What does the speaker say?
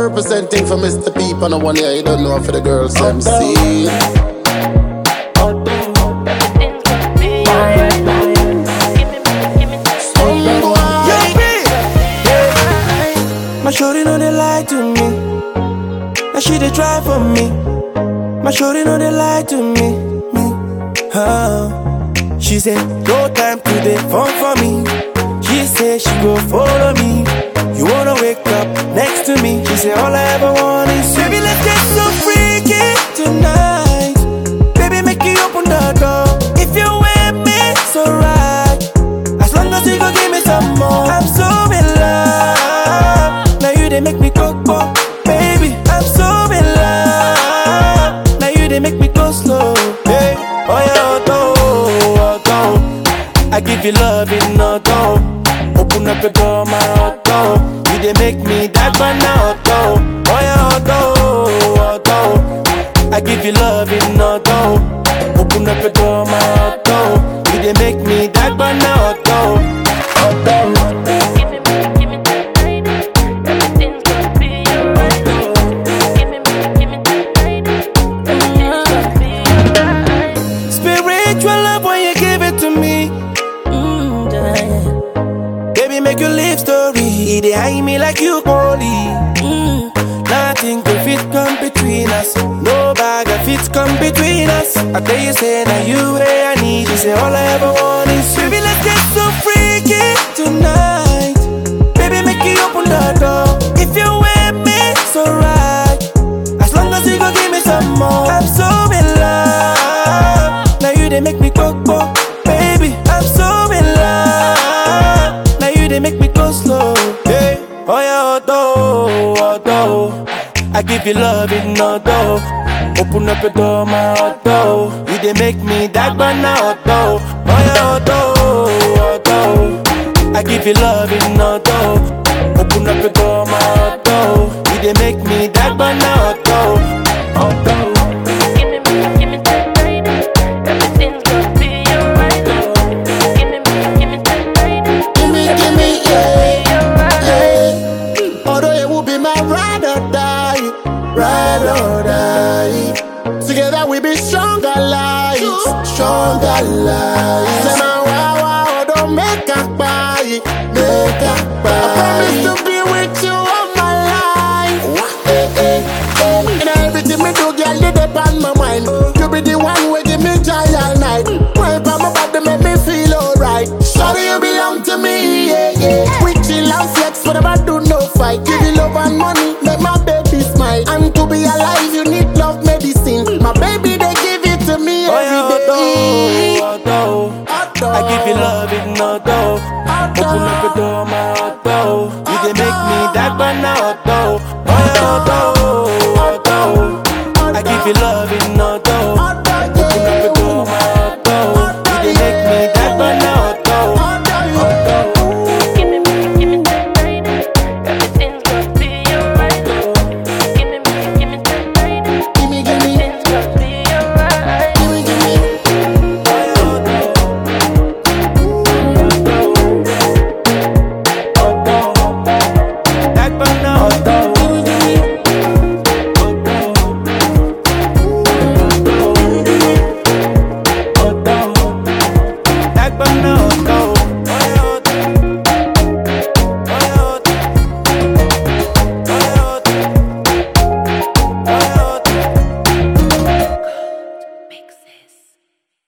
representing for Mr. People. No one here, you don't know for the girls MC. My shorty know they lie to me. Now she they try for me. My shorty know they lie to me. She said no time today, phone for me. She said she go follow me. You wanna wake up next to me? She said all I ever want is baby, let's get so freaky tonight. Baby, make you open the door. If you with me, it's alright. As long as you go give me some more. I'm so in love. Now you they make me go, baby. I'm so in love. Now you they make me go slow. Hey, oh yeah, I give you love in no door. Open up the door, my auto. You they make me that one auto. Oh yeah, auto. I give you love in no door. Open up the door, my auto. You they make me that one auto. Give me that night. Everything's gonna be alright. Give me that night. Everything's gonna be alright. Spiritual love when you give it to me. Baby, make your live story. They hide me like you holy. Nothing can fit come between us. No bag of fit come between us. I tell you, say now you where I need. You say all I ever want is baby, let's get so freaky tonight. Baby, make you open the door. If you with me, it's alright. As long as you go give me some more. I'm so in love. Now you they make me go, baby. I'm so in love. Now you they make me go slow. Hey, oh yeah, auto. I give you love in no door. Open up the door, my auto. You they make me that one auto. Oh yeah, auto. I give you love in no door. Open up the door, my auto. You they make me that one auto. Give me that night. Everything's gonna be alright. Give me that night. Give me, yeah. Although it will be my ride or die, ride or die. Together we be stronger lives. Say now, wow, don't make a buy, I promise to be with you all my life. And everything me do, girl, you dey on my mind. You be the one who give me joy all night. Wipe on my body, make me feel alright. Sorry, you belong to me, yeah. We chill and flex, whatever do, no fight. Give you love and money, make my baby smile. And to be alive, you need love medicine. My baby, they give it to me every day. I give you love in no door.